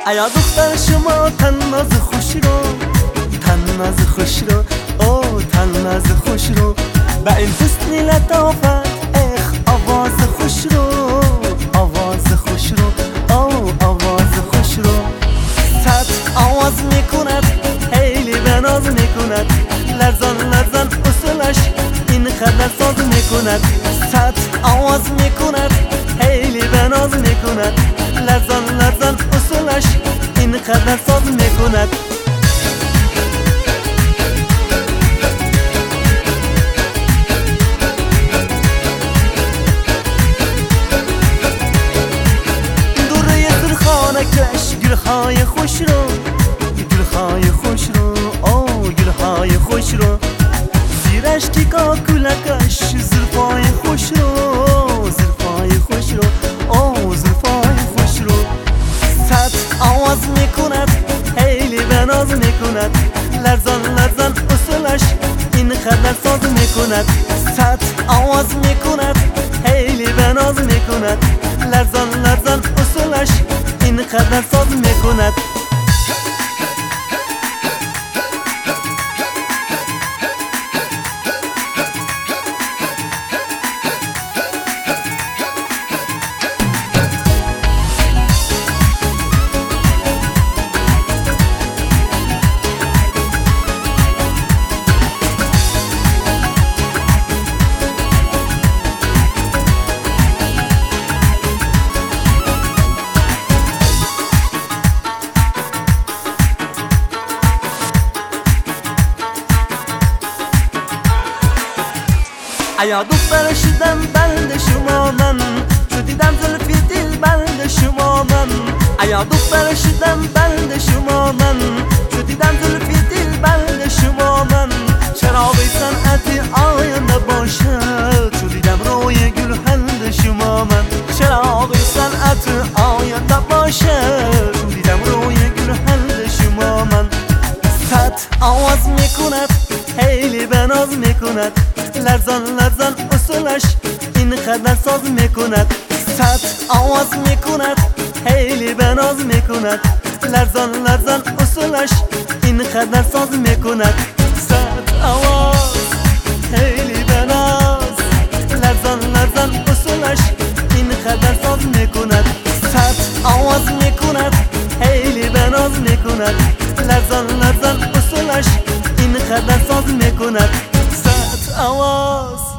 ایا دختر شما تن از خوش رو، تن از خوش رو، او تن از خوش رو، با این حسن لطافت اخ آواز خوش رو، آواز خوش رو، او آواز خوش رو. صد آواز میکند خیلی به ناز میکند، لرزان لرزان اصولش این قدر ساز میکند. صد آواز میکند خیلی به ناز میکند، لرزان لرزان اصولش این قدر ساز میکند. دوره زرخانه کش گلهای خوش رو، گلهای خوش رو، او گلهای خوش رو، زیرش کی کاکولکش زلفای خوش رو، زلفای خوش رو، او زلفای خوش رو. صد آواز میکند خیلی به ناز میکند، لرزان لرزان اصولش این قدر ساز میکند. صد آواز میکند خیلی به ناز میکند، لرزان لرزان اصولش این قدر ساز میکند. ایا دختر شدم بند شما من، چو دیدم زلفی دل بند شما من. ایا دختر شدم بند شما من، چو دیدم زلفی دل بند شما من. چراغ صنعت آینده باشد، چو دیدم روی گل هند شما من. چراغ صنعت آینده باشد، چو دیدم روی گل هند شما من. صد آواز میکند خیلی به ناز میکند، لرزان لرزان اصولش این قدر ساز میکند. صد آواز میکند خیلی به ناز میکند، لرزان لرزان اصولش این قدر ساز میکند. صد آواز خیلی به ناز، لرزان لرزان اصولش این قدر ساز میکند. صد آواز میکند خیلی به ناز میکند، لرزان لرزان اصولش این قدر ساز میکند. صد آواز